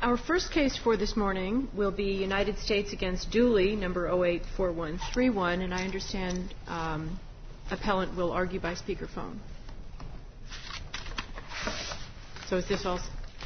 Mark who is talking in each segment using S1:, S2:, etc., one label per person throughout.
S1: Our first case for this morning will be United States against Dooley, number 084131, and I understand appellant will argue by speakerphone. So is this all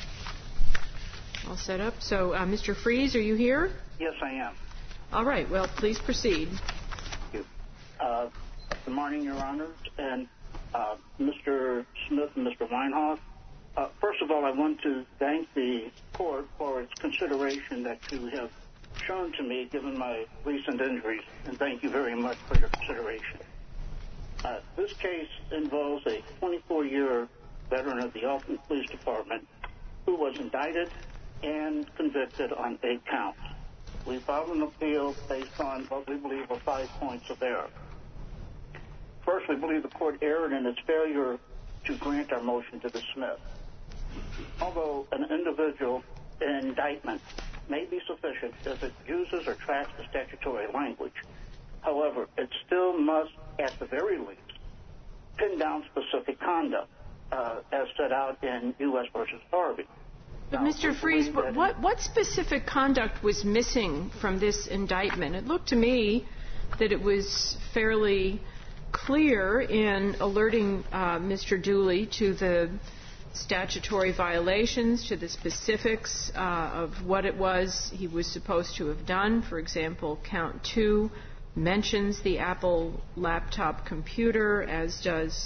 S1: set up? So, Mr. Freeze, are you here?
S2: Yes, I am.
S1: All right. Well, please proceed.
S2: Thank you. Good morning, Your Honors, and Mr. Smith and Mr. Weinhoff. First of all, I want to thank the court for its consideration that you have shown to me given my recent injuries, and thank you very much for your consideration. This case involves a 24-year veteran of the Alton Police Department who was indicted and convicted on 8 counts. We filed an appeal based on what we believe are 5 points of error. First, we believe the court erred in its failure to grant our motion to dismiss. Although an individual indictment may be sufficient if it uses or tracks the statutory language, however, it still must, at the very least, pin down specific conduct as set out in U.S. v. Harvey.
S1: But, Mr. Freeze, what specific conduct was missing from this indictment? It looked to me that it was fairly clear in alerting Mr. Dooley to the statutory violations, to the specifics of what it was he was supposed to have done. For example, count 2 mentions the Apple laptop computer, as does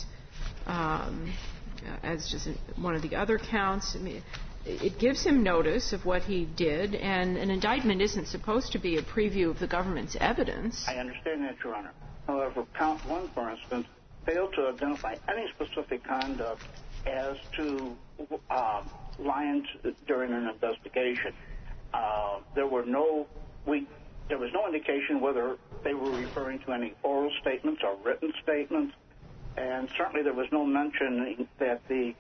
S1: one of the other counts. I mean, it gives him notice of what he did, and an indictment isn't supposed to be a preview of the government's evidence.
S2: I understand that, Your Honor. However, count 1, for instance, failed to identify any specific conduct as to lying during an investigation. There was no indication whether they were referring to any oral statements or written statements, and certainly there was no mention that the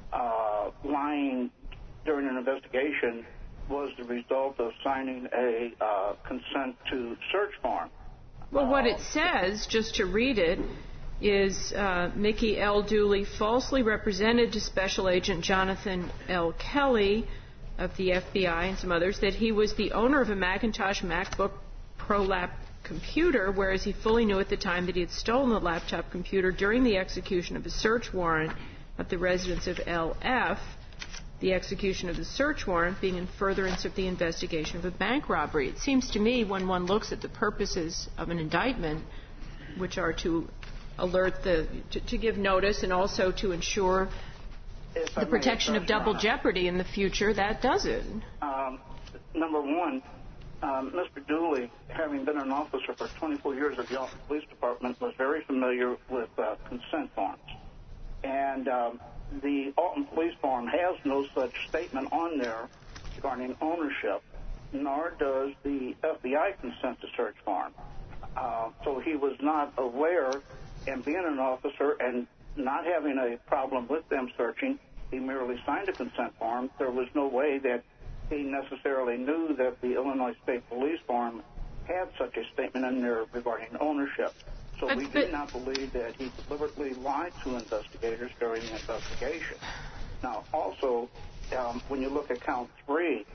S2: lying during an investigation was the result of signing a consent to search form.
S1: Well, what it says, just to read it, is Mickey L. Dooley falsely represented to Special Agent Jonathan L. Kelly of the FBI and some others that he was the owner of a Macintosh MacBook Pro Lap computer, whereas he fully knew at the time that he had stolen the laptop computer during the execution of a search warrant at the residence of L.F., the execution of the search warrant being in furtherance of the investigation of a bank robbery. It seems to me, when one looks at the purposes of an indictment, which are to alert to give notice and also to ensure the protection of double jeopardy in the future, that does it.
S2: Number one, Mr. Dooley, having been an officer for 24 years at the Alton Police Department, was very familiar with consent forms. And the Alton Police form has no such statement on there regarding ownership, nor does the FBI consent to search form. So he was not aware, and being an officer and not having a problem with them searching, he merely signed a consent form. There was no way that he necessarily knew that the Illinois State Police form had such a statement in there regarding ownership. So we do not believe that he deliberately lied to investigators during the investigation. Now, also, when you look at count 3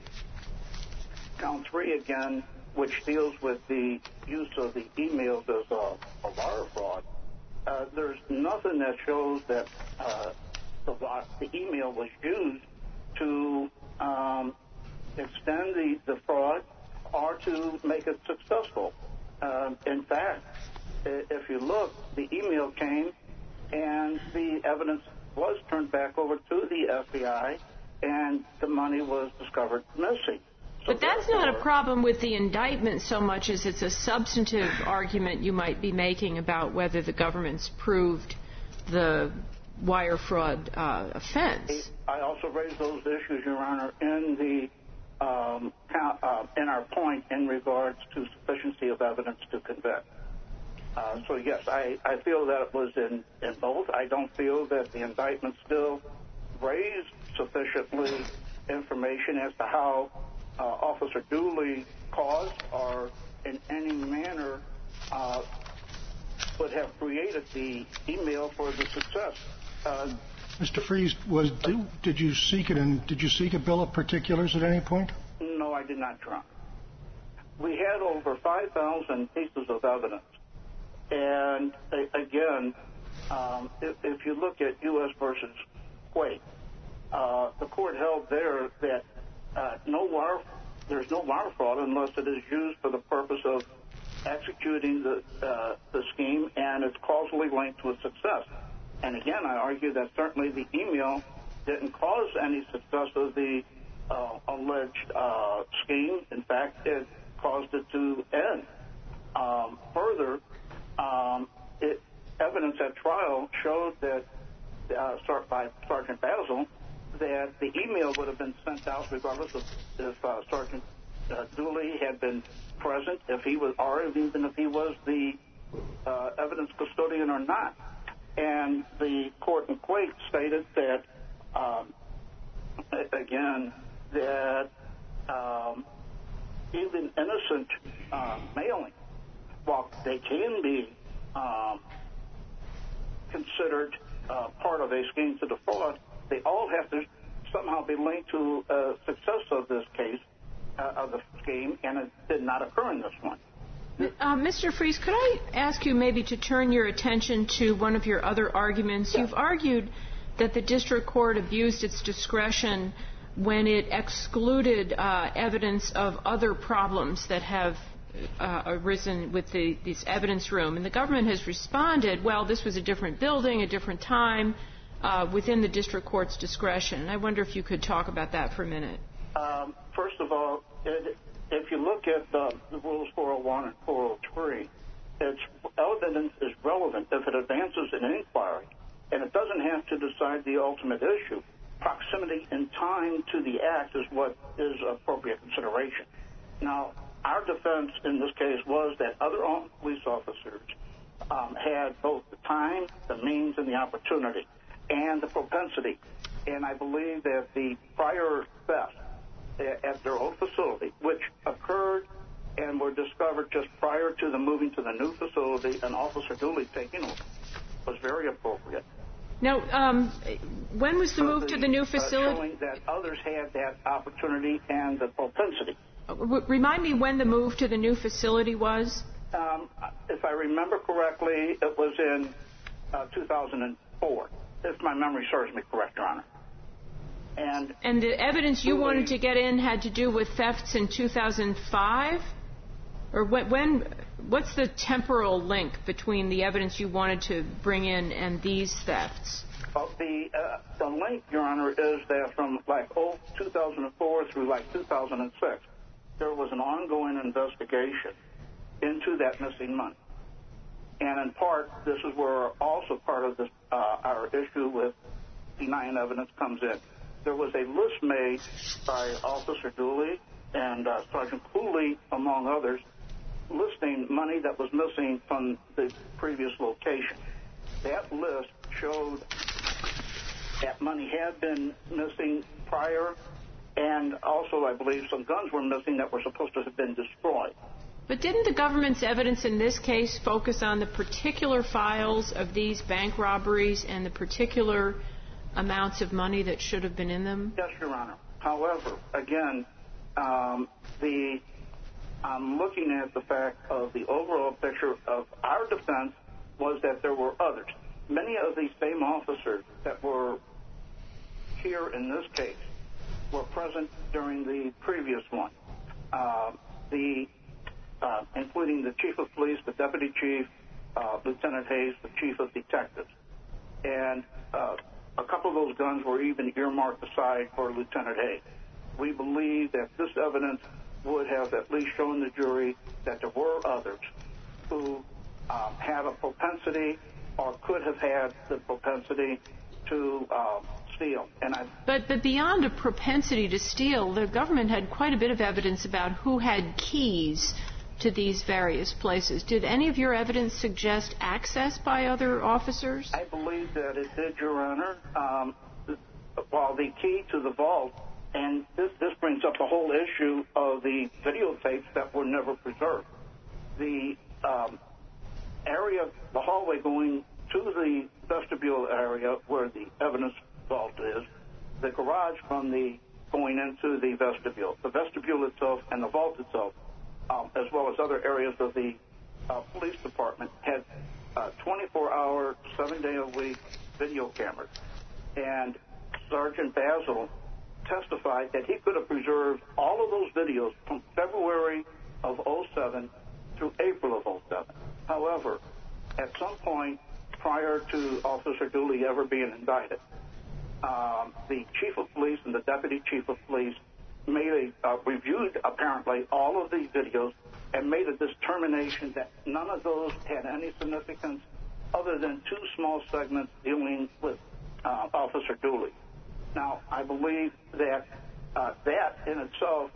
S2: again, which deals with the use of the emails as a wire fraud, there's nothing that shows that the email was used to extend the fraud or to make it successful. In fact, if you look, the email came and the evidence was turned back over to the FBI and the money was discovered missing. So
S1: but that's not a problem with the indictment so much as it's a substantive argument you might be making about whether the government's proved the wire fraud offense.
S2: I also raised those issues, Your Honor, in our point in regards to sufficiency of evidence to convict. So, yes, I feel that it was in both. I don't feel that the indictment still raised sufficiently information as to how Officer Dooley caused or in any manner would have created the email for the success.
S3: Mr. Freeze, did you seek it, and did you seek a bill of particulars at any point?
S2: No, I did not, Your Honor. We had over 5,000 pieces of evidence. And again, if you look at U.S. versus Quake, the court held there that there's no wire fraud unless it is used for the purpose of executing the scheme, and it's causally linked with success. And again, I argue that certainly the email didn't cause any success of the alleged scheme. In fact, it caused it to end. Further, evidence at trial showed that, by Sergeant Basil, that the email would have been sent out regardless of if Sergeant Dooley had been present, if he was, or even if he was the evidence custodian or not. And the court in Quake stated that, again, that even innocent mailing, while they can be considered part of a scheme to defraud, they all have to somehow be linked to success of this case, of the scheme, and it did not occur in this one.
S1: Mr. Freeze, could I ask you maybe to turn your attention to one of your other arguments? Yes. You've argued that the district court abused its discretion when it excluded evidence of other problems that have arisen with this evidence room. And the government has responded, well, this was a different building, a different time, within the district court's discretion. I wonder if you could talk about that for a minute.
S2: First of all, if you look at the rules 401 and 403, evidence is relevant if it advances an inquiry, and it doesn't have to decide the ultimate issue. Proximity in time to the act is what is appropriate consideration. Now, our defense in this case was that other police officers had both the time, the means, and the opportunity, and the propensity. And I believe that the prior theft at their old facility, which occurred and were discovered just prior to the moving to the new facility and Officer Dooley taking over, was very appropriate.
S1: Now, when was the move to the new facility?
S2: Showing that others had that opportunity and the propensity.
S1: Remind me when the move to the new facility was?
S2: If I remember correctly, it was in 2004, if my memory serves me correct, Your Honor.
S1: And the evidence you wanted to get in had to do with thefts in 2005? Or what's the temporal link between the evidence you wanted to bring in and these thefts?
S2: Well, the link, Your Honor, is that from 2004 through 2006, there was an ongoing investigation into that missing money. And in part, this is where also part of this, our issue with denying evidence comes in. There was a list made by Officer Dooley and Sergeant Cooley, among others, listing money that was missing from the previous location. That list showed that money had been missing prior, and also, I believe, some guns were missing that were supposed to have been destroyed.
S1: But didn't the government's evidence in this case focus on the particular files of these bank robberies and the particular amounts of money that should have been in them?
S2: Yes, Your Honor. However, again, I'm looking at the fact of the overall picture of our defense was that there were others. Many of these same officers that were here in this case were present during the previous one, including the chief of police, the deputy chief, Lieutenant Hayes, the chief of detectives. And a couple of those guns were even earmarked aside for Lieutenant Hayes. We believe that this evidence would have at least shown the jury that there were others who had a propensity or could have had the propensity to steal. But
S1: beyond a propensity to steal, the government had quite a bit of evidence about who had keys to these various places. Did any of your evidence suggest access by other officers?
S2: I believe that it did, Your Honor. While the key to the vault, and this brings up the whole issue of the videotapes that were never preserved. The area, the hallway going to the vestibule area where the evidence vault is the garage from the going into the vestibule. The vestibule itself and the vault itself, as well as other areas of the police department, had 24-hour, 7-day-a-week video cameras. And Sergeant Basil testified that he could have preserved all of those videos from February of 07 through April of 07. However, at some point prior to Officer Dooley ever being indicted, the chief of police and the deputy chief of police reviewed apparently all of these videos and made a determination that none of those had any significance other than 2 small segments dealing with Officer Dooley. Now, I believe that that in itself,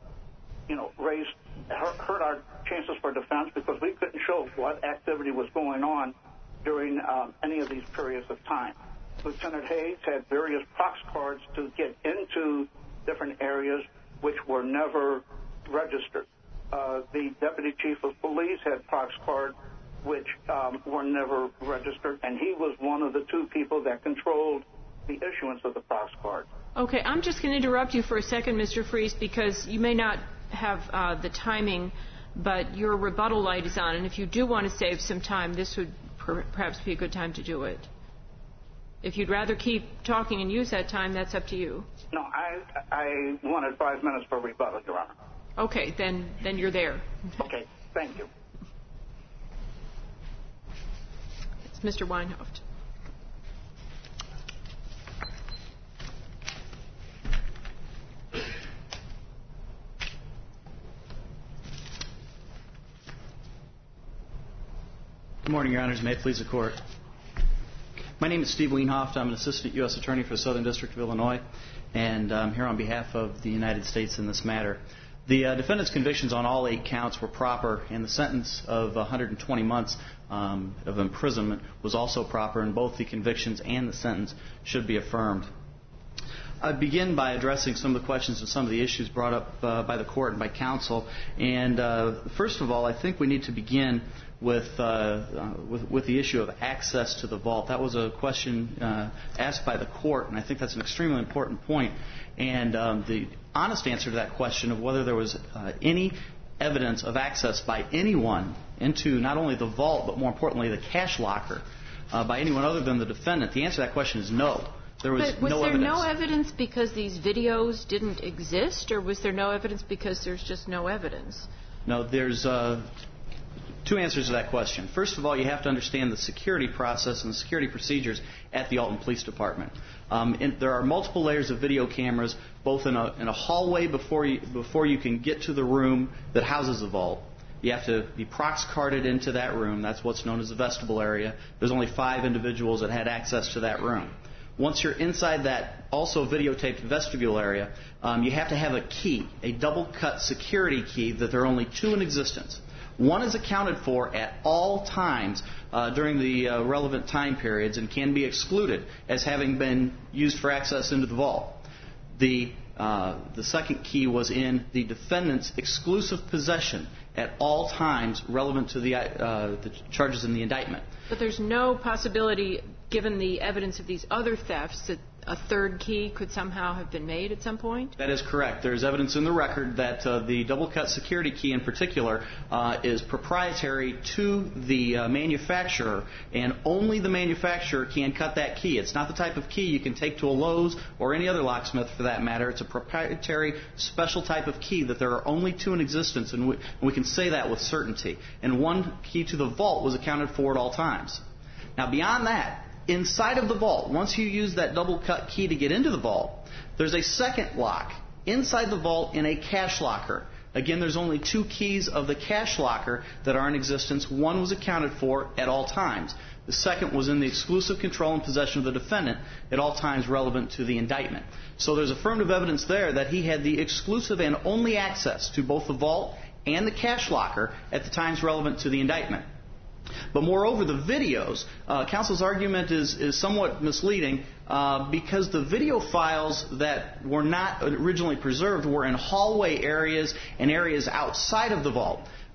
S2: hurt our chances for defense because we couldn't show what activity was going on during any of these periods of time. Lieutenant Hayes had various prox cards to get into different areas which were never registered. The deputy chief of police had prox cards which were never registered, and he was one of the 2 people that controlled the issuance of the prox card.
S1: Okay, I'm just going to interrupt you for a second, Mr. Fries, because you may not have the timing, but your rebuttal light is on, and if you do want to save some time, this would perhaps be a good time to do it. If you'd rather keep talking and use that time, that's up to you.
S2: No, I wanted 5 minutes for rebuttal, Your Honor.
S1: Okay, then you're there.
S2: Okay, thank you.
S1: It's Mr. Weinhoft.
S4: Good morning, Your Honors. May it please the Court. My name is Steve Weinhoft. I'm an Assistant U.S. Attorney for the Southern District of Illinois, and I'm here on behalf of the United States in this matter. The defendant's convictions on all 8 counts were proper, and the sentence of 120 months of imprisonment was also proper, and both the convictions and the sentence should be affirmed. I'd begin by addressing some of the questions and some of the issues brought up by the Court and by counsel. And first of all, I think we need to begin with the issue of access to the vault. That was a question asked by the Court, and I think that's an extremely important point. And the honest answer to that question of whether there was any evidence of access by anyone into not only the vault, but more importantly the cash locker, by anyone other than the defendant, the answer to that question is no. There was no evidence.
S1: No evidence because these videos didn't exist, or was there no evidence because there's just no evidence?
S4: No, there's 2 answers to that question. First of all, you have to understand the security process and the security procedures at the Alton Police Department. There are multiple layers of video cameras, both in a hallway before you can get to the room that houses the vault. You have to be prox carded into that room. That's what's known as the vestibule area. There's only 5 individuals that had access to that room. Once you're inside that also videotaped vestibule area, you have to have a key, a double-cut security key that there are only 2 in existence. One is accounted for at all times during the relevant time periods and can be excluded as having been used for access into the vault. The second key was in the defendant's exclusive possession at all times relevant to the charges in the indictment.
S1: But there's no possibility, given the evidence of these other thefts, that a third key could somehow have been made at some point?
S4: That is correct. There's evidence in the record that the double-cut security key in particular is proprietary to the manufacturer, and only the manufacturer can cut that key. It's not the type of key you can take to a Lowe's or any other locksmith for that matter. It's a proprietary, special type of key that there are only 2 in existence, and we can say that with certainty. And one key to the vault was accounted for at all times. Now, beyond that, inside of the vault, once you use that double-cut key to get into the vault, there's a second lock inside the vault in a cash locker. Again, there's only 2 keys of the cash locker that are in existence. One was accounted for at all times. The second was in the exclusive control and possession of the defendant at all times relevant to the indictment. So there's affirmative evidence there that he had the exclusive and only access to both the vault and the cash locker at the times relevant to the indictment. But moreover, the videos, counsel's argument is somewhat misleading because the video files that were not originally preserved were in hallway areas and areas outside of the vault.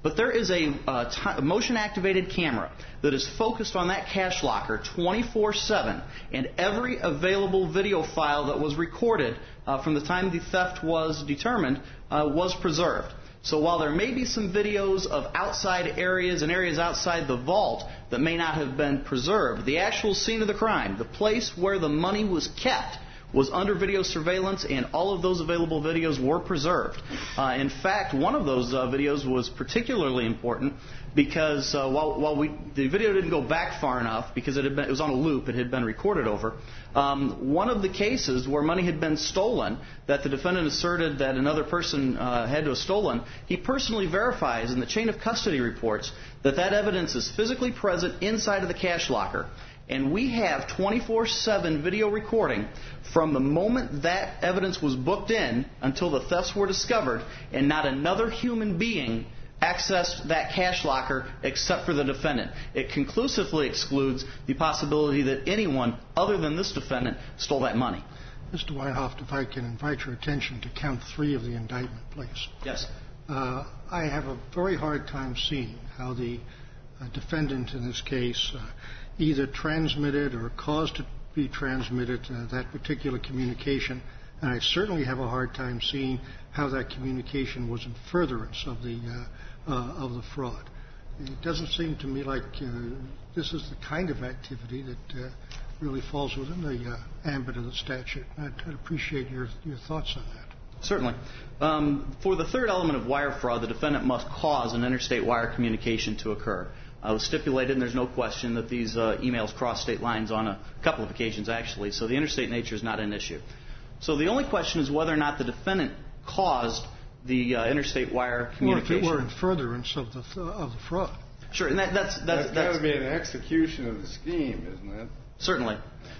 S4: But there is a motion-activated camera that is focused on that cash locker 24/7, and every available video file that was recorded from the time the theft was determined was preserved. So while there may be some videos of outside areas and areas outside the vault that may not have been preserved, the actual scene of the crime, the place where the money was kept, was under video surveillance, and all of those available videos were preserved. In fact, one of those videos was particularly important because while the video didn't go back far enough because it was on a loop, it had been recorded over. One of the cases where money had been stolen that the defendant asserted that another person had to have stolen, he personally verifies in the chain of custody reports that evidence is physically present inside of the cash locker. And we have 24/7 video recording from the moment that evidence was booked in until the thefts were discovered, and not another human being accessed that cash locker except for the defendant. It conclusively excludes the possibility that anyone other than this defendant stole that money.
S3: Mr. Weinhoff, if I can invite your attention to count 3 of the indictment, please.
S4: Yes.
S3: I have a very hard time seeing how the defendant in this case either transmitted or caused to be transmitted that particular communication, and I certainly have a hard time seeing how that communication was in furtherance of the fraud. It doesn't seem to me like this is the kind of activity that really falls within the ambit of the statute. I'd appreciate your thoughts on that.
S4: Certainly. For the third element of wire fraud, the defendant must cause an interstate wire communication to occur. It was stipulated, and there's no question, that these emails cross state lines on a couple of occasions, actually, so the interstate nature is not an issue. So the only question is whether or not the defendant caused the interstate wire communication.
S3: Or if it were in furtherance of the fraud.
S4: Sure, and that's
S5: got to be an execution of the scheme, isn't it?
S4: Certainly.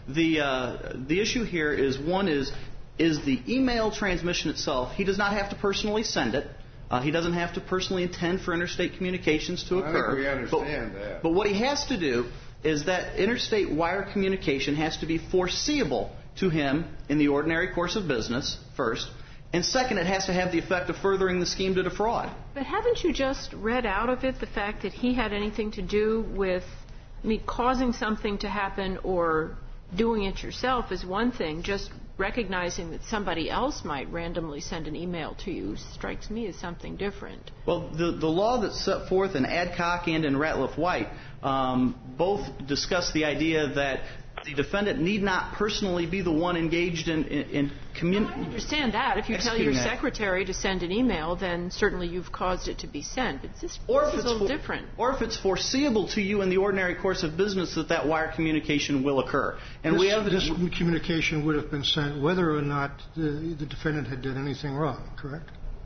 S4: The issue here is, one is the email transmission itself. He does not have to personally send it. He doesn't have to personally intend for interstate communications to occur.
S5: I think we understand that.
S4: But what he has to do is that interstate wire communication has to be foreseeable to him in the ordinary course of business, first. And second, it has to have the effect of furthering the scheme to defraud.
S1: But haven't you just read out of it the fact that he had anything to do with causing something to happen or doing it yourself is one thing. Just recognizing that somebody else might randomly send an email to you strikes me as something different.
S4: Well, the law that's set forth in Adcock and in Ratliff-White both discuss the idea that the defendant need not personally be the one engaged in communicating.
S1: I understand that. If you tell your secretary to send an email, then certainly you've caused it to be sent. But this is a little different.
S4: Or if it's foreseeable to you in the ordinary course of business that wire communication will occur. And
S3: this communication would have been sent whether or not the defendant had done anything wrong, correct?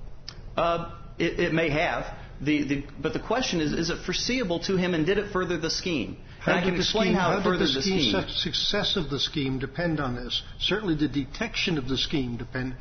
S4: It may have. But the question is it foreseeable to him, and did it further the scheme?
S3: How did the success of the scheme depend on this? Certainly the detection of the scheme depend.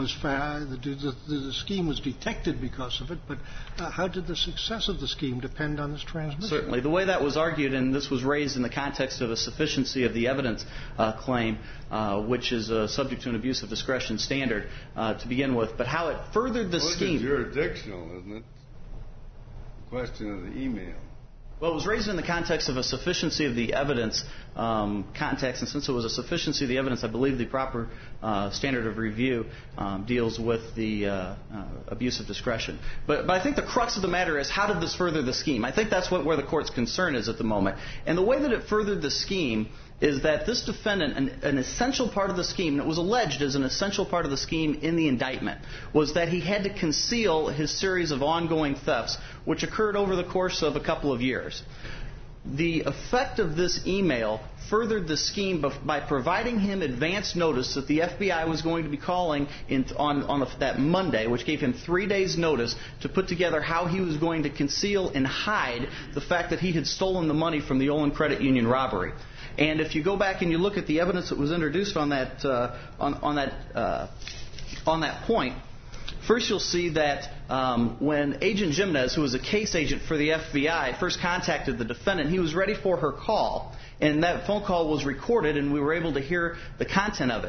S3: The scheme was detected because of it, but how did the success of the scheme depend on this transmission?
S4: Certainly. The way that was argued, and this was raised in the context of a sufficiency of the evidence claim, which is subject to an abuse of discretion standard to begin with, but how it furthered the scheme.
S5: It's jurisdictional, isn't it? The question of the email.
S4: Well, it was raised in the context of a sufficiency of the evidence context, and since it was a sufficiency of the evidence, I believe the proper standard of review deals with the abuse of discretion. But I think the crux of the matter is, how did this further the scheme? I think that's where the court's concern is at the moment. And the way that it furthered the scheme is that this defendant, an essential part of the scheme, and it was alleged as an essential part of the scheme in the indictment, was that he had to conceal his series of ongoing thefts, which occurred over the course of a couple of years. The effect of this email furthered the scheme by providing him advance notice that the FBI was going to be calling on that Monday, which gave him 3 days' notice to put together how he was going to conceal and hide the fact that he had stolen the money from the Olin Credit Union robbery. And if you go back and you look at the evidence that was introduced on that point, first you'll see that when Agent Jimenez, who was a case agent for the FBI, first contacted the defendant, he was ready for her call, and that phone call was recorded, and we were able to hear the content of it.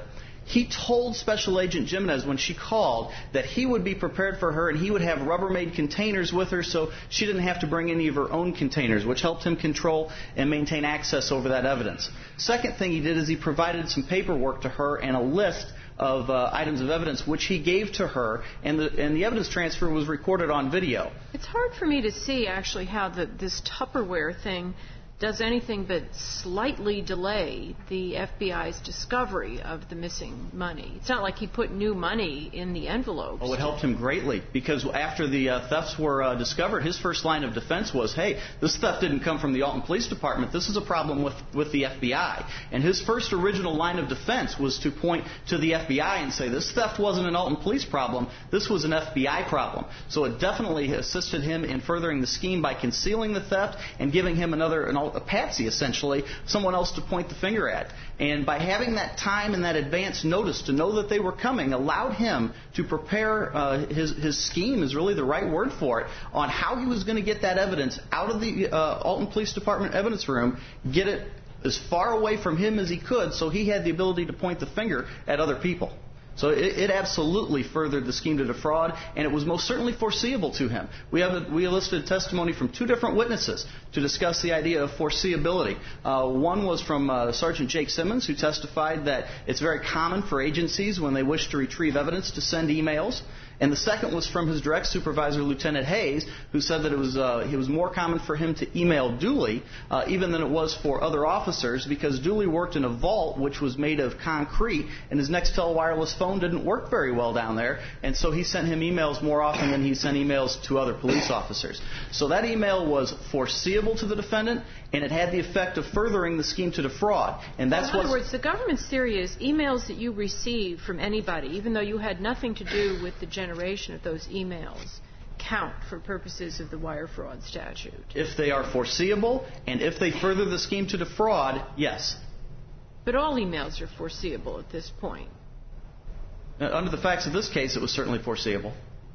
S4: He told Special Agent Jimenez when she called that he would be prepared for her and he would have Rubbermaid containers with her so she didn't have to bring any of her own containers, which helped him control and maintain access over that evidence. Second thing he did is he provided some paperwork to her and a list of items of evidence which he gave to her, and the evidence transfer was recorded on video.
S1: It's hard for me to see actually how this Tupperware thing does anything but slightly delay the FBI's discovery of the missing money. It's not like he put new money in the envelopes.
S4: Oh, it helped him greatly, because after the thefts were discovered, his first line of defense was, hey, this theft didn't come from the Alton Police Department. This is a problem with the FBI. And his first original line of defense was to point to the FBI and say, this theft wasn't an Alton Police problem. This was an FBI problem. So it definitely assisted him in furthering the scheme by concealing the theft and giving him a patsy, essentially, someone else to point the finger at. And by having that time and that advance notice to know that they were coming allowed him to prepare his scheme, is really the right word for it, on how he was going to get that evidence out of the Alton Police Department evidence room, get it as far away from him as he could so he had the ability to point the finger at other people. So it absolutely furthered the scheme to defraud, and it was most certainly foreseeable to him. We elicited testimony from two different witnesses to discuss the idea of foreseeability. One was from Sergeant Jake Simmons, who testified that it's very common for agencies, when they wish to retrieve evidence, to send emails. And the second was from his direct supervisor, Lieutenant Hayes, who said that it was more common for him to email Dooley even than it was for other officers, because Dooley worked in a vault which was made of concrete, and his Nextel wireless phone didn't work very well down there, and so he sent him emails more often than he sent emails to other police officers. So that email was foreseeable to the defendant, and it had the effect of furthering the scheme to defraud. And that's
S1: in other words, the government's theory is emails that you receive from anybody, even though you had nothing to do with the generation of those emails, count for purposes of the wire fraud statute.
S4: If they are foreseeable and if they further the scheme to defraud, yes.
S1: But all emails are foreseeable at this point.
S4: Under the facts of this case, it was certainly foreseeable.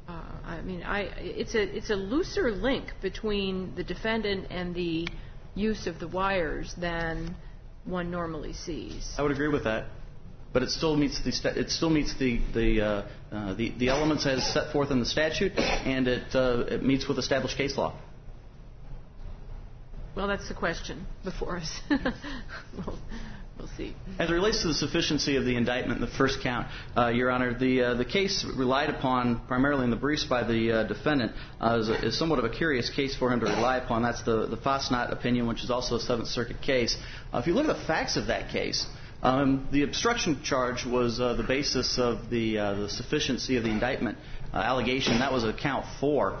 S1: It's a looser link between the defendant and the use of the wires than one normally sees.
S4: I would agree with that, but it still meets the elements as set forth in the statute, and it meets with established case law.
S1: Well, that's the question before us. We'll see.
S4: As it relates to the sufficiency of the indictment in the first count, Your Honor, the case relied upon primarily in the briefs by the defendant is somewhat of a curious case for him to rely upon. That's the Fosnot opinion, which is also a Seventh Circuit case. If you look at the facts of that case, the obstruction charge was the basis of the sufficiency of the indictment allegation. That was a count 4.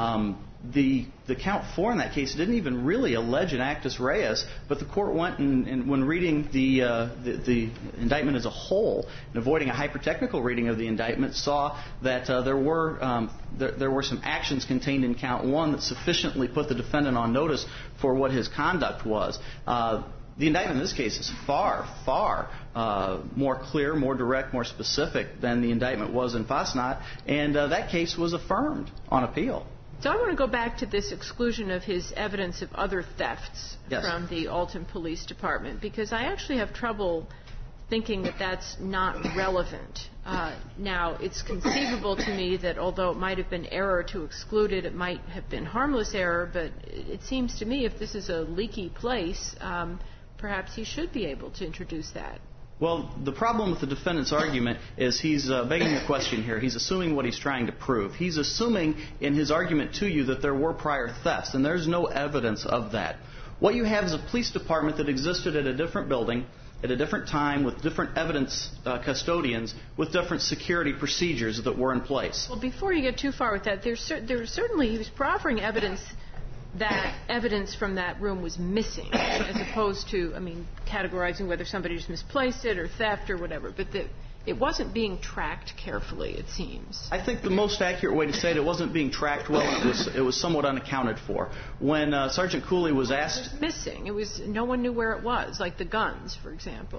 S4: The count 4 in that case didn't even really allege an actus reus, but the court went and when reading the indictment as a whole and avoiding a hyper-technical reading of the indictment, saw that there were some actions contained in count 1 that sufficiently put the defendant on notice for what his conduct was. The indictment in this case is far, far more clear, more direct, more specific than the indictment was in Fosnot, and that case was affirmed on appeal.
S1: So I want to go back to this exclusion of his evidence of other thefts from the Alton Police Department, because I actually have trouble thinking that that's not relevant. Now, it's conceivable to me that although it might have been error to exclude it, it might have been harmless error, but it seems to me if this is a leaky place, perhaps he should be able to introduce that.
S4: Well, the problem with the defendant's argument is he's begging the question here. He's assuming what he's trying to prove. He's assuming in his argument to you that there were prior thefts, and there's no evidence of that. What you have is a police department that existed at a different building, at a different time, with different evidence custodians, with different security procedures that were in place.
S1: Well, before you get too far with that, there's certainly, he was proffering evidence that evidence from that room was missing, as opposed to, categorizing whether somebody just misplaced it or theft or whatever. But it wasn't being tracked carefully, it seems.
S4: I think the most accurate way to say it wasn't being tracked well. It was somewhat unaccounted for. When Sergeant Cooley was asked,
S1: it was missing. No one knew where it was, like the guns, for example.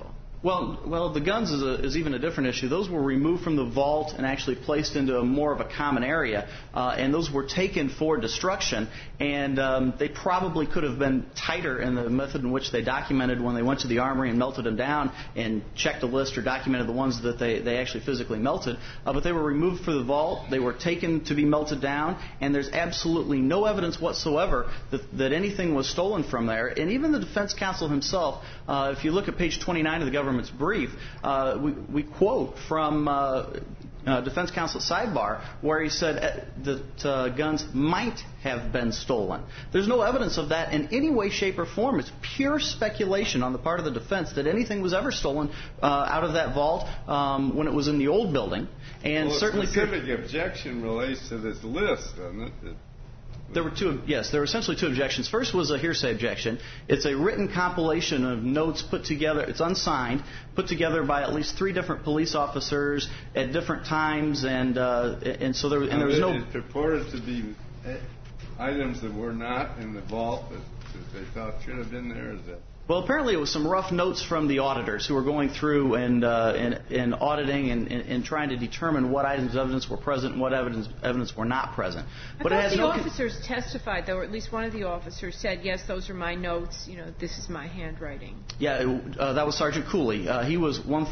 S4: Well, the guns is even a different issue. Those were removed from the vault and actually placed into more of a common area, and those were taken for destruction. And they probably could have been tighter in the method in which they documented when they went to the armory and melted them down and checked a list or documented the ones that they actually physically melted. But they were removed from the vault. They were taken to be melted down, and there's absolutely no evidence whatsoever that anything was stolen from there. And even the defense counsel himself, if you look at page 29 of the government's brief, we quote from defense counsel at sidebar where he said that guns might have been stolen. There's no evidence of that in any way, shape, or form. It's pure speculation on the part of the defense that anything was ever stolen out of that vault when it was in the old building. And certainly,
S5: the specific objection relates to this list, doesn't it?
S4: There were there were essentially two objections. First was a hearsay objection. It's a written compilation of notes put together. It's unsigned, put together by at least 3 different police officers at different times, and so there was no.
S5: It purported to be items that were not in the vault that they thought should have been there. Is that?
S4: Well, apparently it was some rough notes from the auditors who were going through and auditing and trying to determine what items of evidence were present and what evidence were not present.
S1: But I thought the officers testified, though, or at least one of the officers said, yes, those are my notes, this is my handwriting.
S4: Yeah, that was Sergeant Cooley. He was one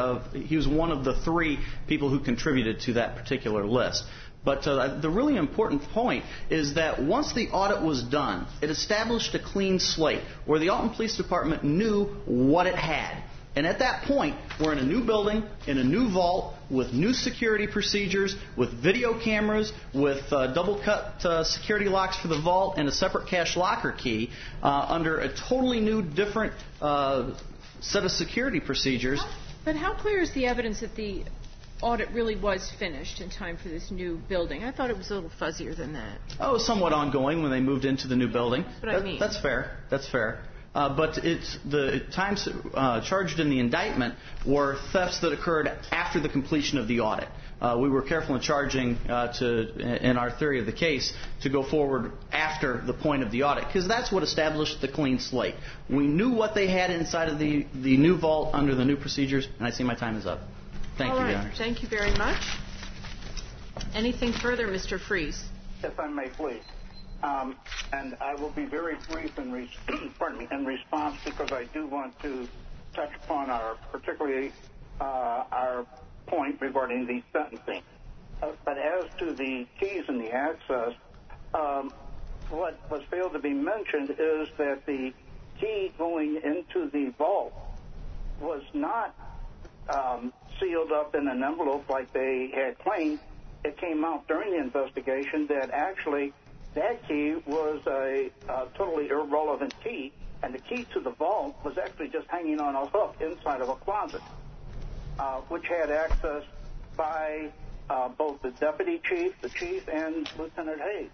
S4: of the 3 people who contributed to that particular list. But the really important point is that once the audit was done, it established a clean slate where the Alton Police Department knew what it had. And at that point, we're in a new building, in a new vault, with new security procedures, with video cameras, with double-cut security locks for the vault, and a separate cash locker key under a totally new, different set of security procedures.
S1: But how clear is the evidence that the audit really was finished in time for this new building? I thought it was a little fuzzier than that.
S4: Oh, it was somewhat ongoing when they moved into the new building.
S1: That's
S4: fair. That's fair. But it's the times charged in the indictment were thefts that occurred after the completion of the audit. We were careful in charging in our theory of the case to go forward after the point of the audit, because that's what established the clean slate. We knew what they had inside of the new vault under the new procedures, and I see my time is up. Thank you, Your Honor.
S1: Thank you very much. Anything further, Mr. Freese?
S2: If I may, please. And I will be very brief in response, because I do want to touch upon particularly our point regarding the sentencing. But as to the keys and the access, what was failed to be mentioned is that the key going into the vault was not sealed up in an envelope like they had claimed. It came out during the investigation that actually that key was a totally irrelevant key, and the key to the vault was actually just hanging on a hook inside of a closet, which had access by both the deputy chief, the chief, and Lieutenant Hayes.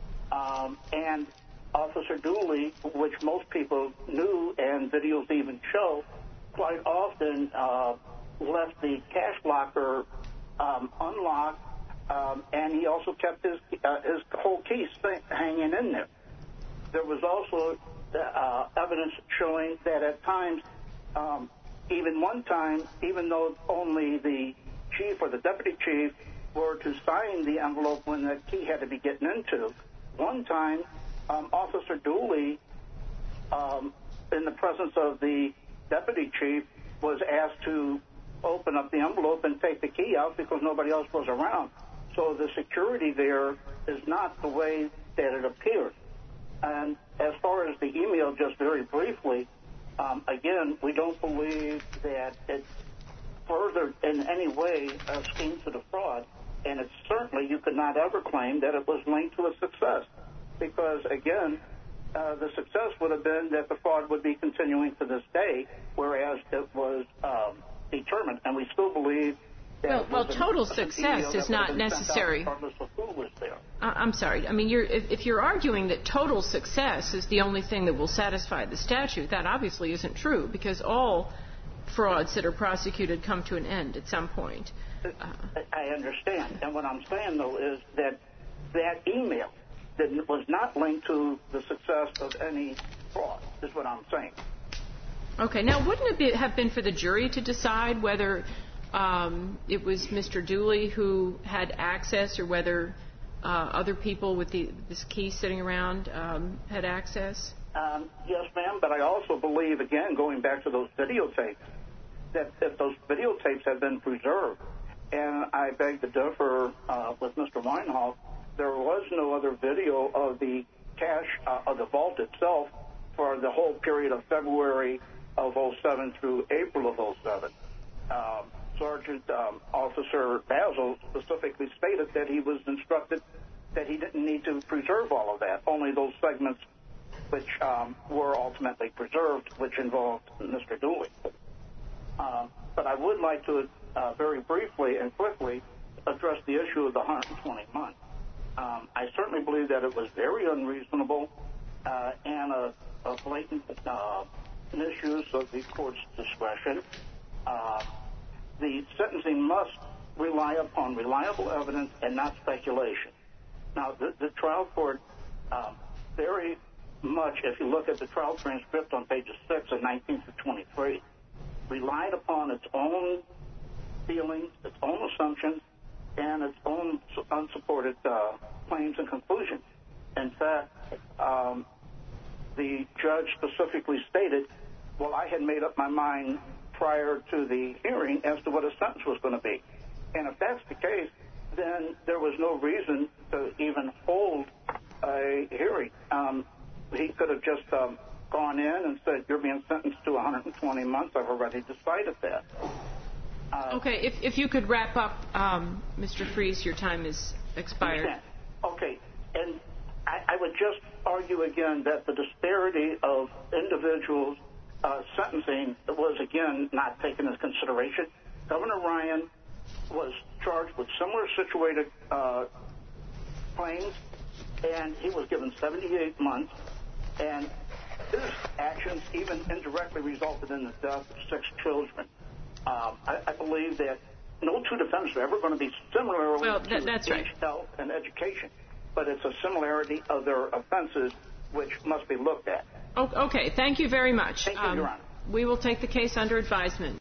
S2: And Officer Dooley, which most people knew and videos even show, quite often left the cash locker unlocked, and he also kept his whole key hanging in there. There was also evidence showing that at times, even one time, even though only the chief or the deputy chief were to sign the envelope when the key had to be getting into, one time Officer Dooley, in the presence of the deputy chief, was asked to open up the envelope and take the key out because nobody else was around. So the security there is not the way that it appeared. And as far as the email, just very briefly, again, we don't believe that it furthered in any way a scheme to defraud, and it's certainly, you could not ever claim that it was linked to a success, because, again, the success would have been that the fraud would be continuing to this day, whereas it was determined, and we still believe that
S1: total success is not necessary. I'm sorry. I mean, if you're arguing that total success is the only thing that will satisfy the statute, that obviously isn't true, because all frauds that are prosecuted come to an end at some point.
S2: I understand. And what I'm saying, though, is that that email that was not linked to the success of any fraud, is what I'm saying.
S1: Okay. Now, wouldn't it have been for the jury to decide whether it was Mr. Dooley who had access or whether other people with this key sitting around had access?
S2: Yes, ma'am, but I also believe, again, going back to those videotapes, that if those videotapes have been preserved, and I beg to differ with Mr. Weinhoff, there was no other video of the cash of the vault itself for the whole period of February of 07 through April of 07. Sergeant Officer Basil specifically stated that he was instructed that he didn't need to preserve all of that, only those segments which were ultimately preserved, which involved Mr. Dooley. But I would like to very briefly and quickly address the issue of the 120 months. I certainly believe that it was very unreasonable and a blatant misuse of the court's discretion. The sentencing must rely upon reliable evidence and not speculation. Now, the trial court very much, if you look at the trial transcript on pages 6 and 19 to 23, relied upon its own feelings, its own assumptions, and its own unsupported claims and conclusions. In fact, the judge specifically stated, well, I had made up my mind prior to the hearing as to what a sentence was going to be. And if that's the case, then there was no reason to even hold a hearing. He could have just gone in and said, you're being sentenced to 120 months. I've already decided that.
S1: Okay, if you could wrap up, Mr. Freese, your time is expired.
S2: Okay, and I would just argue again that the disparity of individuals' sentencing was, again, not taken into consideration. Governor Ryan was charged with similar situated claims, and he was given 78 months, and his actions even indirectly resulted in the death of 6 children. I believe that no two defendants are ever going to be similar
S1: that's right.
S2: Health and education, but it's a similarity of their offenses which must be looked at.
S1: Okay, thank you very much.
S2: Thank you, Your Honor.
S1: We will take the case under advisement.